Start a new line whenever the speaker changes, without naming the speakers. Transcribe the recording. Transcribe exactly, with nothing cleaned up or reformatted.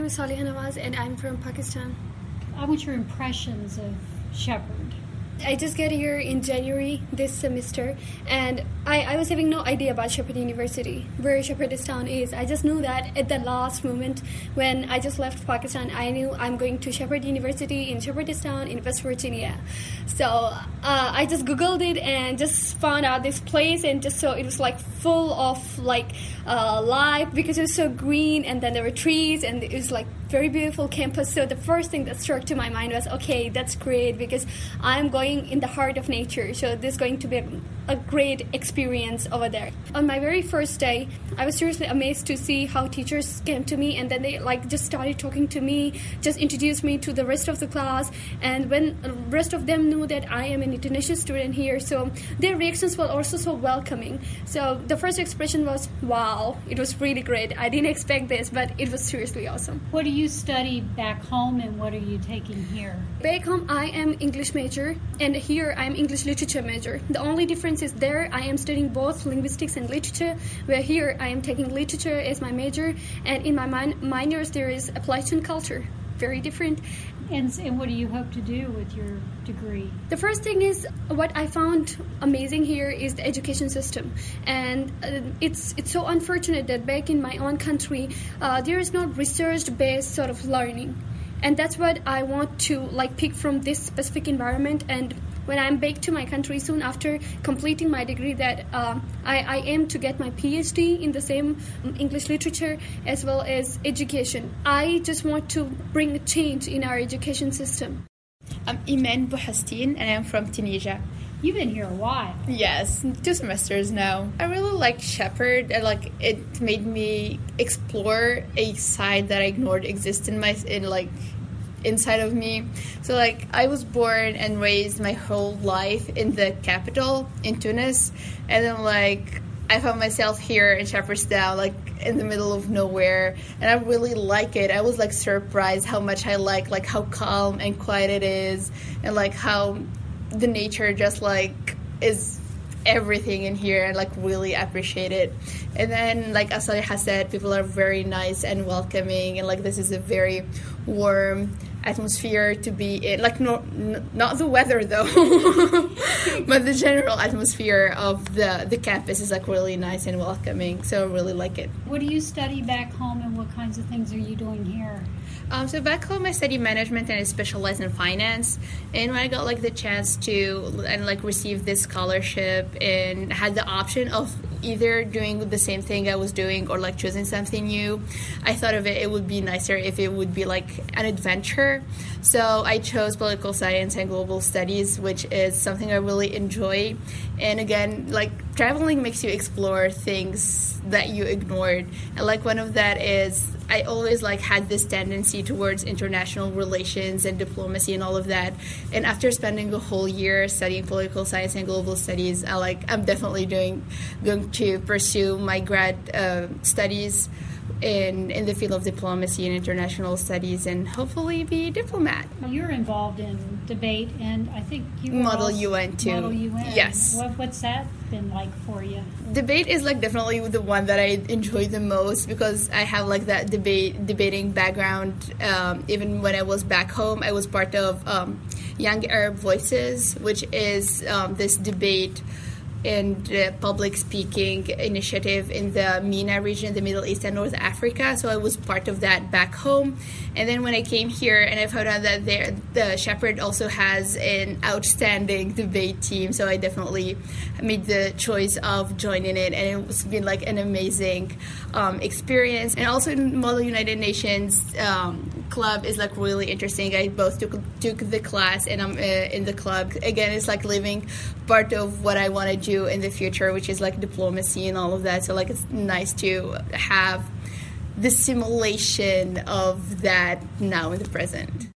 is Saliha Nawaz and I'm from Pakistan.
I want your impressions of Shepherd.
I just got here in January this semester, and I, I was having no idea about Shepherd University, where Shepherdstown is. I just knew that at the last moment when I just left Pakistan, I knew I'm going to Shepherd University in Shepherdstown in West Virginia. So uh, I just Googled it and just found out this place, and just so it was like full of like uh, life because it was so green, and then there were trees, and it was like very beautiful campus. So the first thing that struck to my mind was, okay, that's great because I'm going in the heart of nature. So this is going to be a, a great experience over there. On my very first day, I was seriously amazed to see how teachers came to me, and then they like just started talking to me, just introduced me to the rest of the class. And when the rest of them knew that I am an international student here, so their reactions were also so welcoming. So the first expression was, wow, it was really great. I didn't expect this, but it was seriously awesome.
What do you study back home, and what are you taking here?
Back home, I am English major, and here I am English literature major. The only difference is there I am studying both linguistics and literature, where here I am taking literature as my major, and in my min- minors there is Appalachian culture. Very different.
And, and what do you hope to do with your degree?
The first thing is, what I found amazing here is the education system. And uh, it's it's so unfortunate that back in my own country, uh, there is not research-based sort of learning. And that's what I want to like pick from this specific environment. And when I'm back to my country soon after completing my degree, that uh, I, I aim to get my PhD in the same English literature as well as education. I just want to bring a change in our education system.
I'm Iman Bouhastine, and I'm from Tunisia.
You've been here a while.
Yes, two semesters now. I really like Shepherd. I like it made me explore a side that I ignored exist in my in like inside of me. So like I was born and raised my whole life in the capital in Tunis, and then like I found myself here in Shepherdstown, like in the middle of nowhere, and I really like it. I was like surprised how much I like like how calm and quiet it is, and like how the nature just like is everything in here, and like really appreciate it. And then like as Saliha said, people are very nice and welcoming, and like this is a very warm atmosphere to be in. Like no, n- not the weather though, but the general atmosphere of the the campus is like really nice and welcoming. So I really like it.
What do you study back home, and what kinds of things are you doing here?
Um, so back home, I study management and I specialize in finance. And when I got like the chance to and like receive this scholarship and had the option of either doing the same thing I was doing or like choosing something new, I thought of it, it would be nicer if it would be like an adventure. So I chose political science and global studies, which is something I really enjoy. And again, like traveling makes you explore things that you ignored. And like one of that is I always like had this tendency towards international relations and diplomacy and all of that. And after spending a whole year studying political science and global studies, I like I'm definitely doing going to pursue my grad uh, studies in in the field of diplomacy and international studies, and hopefully be a diplomat.
You're involved in debate, and I think you were
Model
also
U N too.
Model U N.
Yes.
What, what's that been like for you?
Debate is like definitely the one that I enjoy the most because I have like that debate debating background. Um, even when I was back home, I was part of um, Young Arab Voices, which is um, this debate and uh, public speaking initiative in the MENA region, the Middle East and North Africa. So I was part of that back home. And then when I came here and I found out that there, the Shepherd also has an outstanding debate team, so I definitely made the choice of joining it, and it's been like an amazing um, experience. And also Model United Nations um, club is like really interesting. I both took took the class and I'm uh, in the club. Again, it's like living part of what I want to do in the future, which is like diplomacy and all of that. So like it's nice to have the simulation of that now in the present.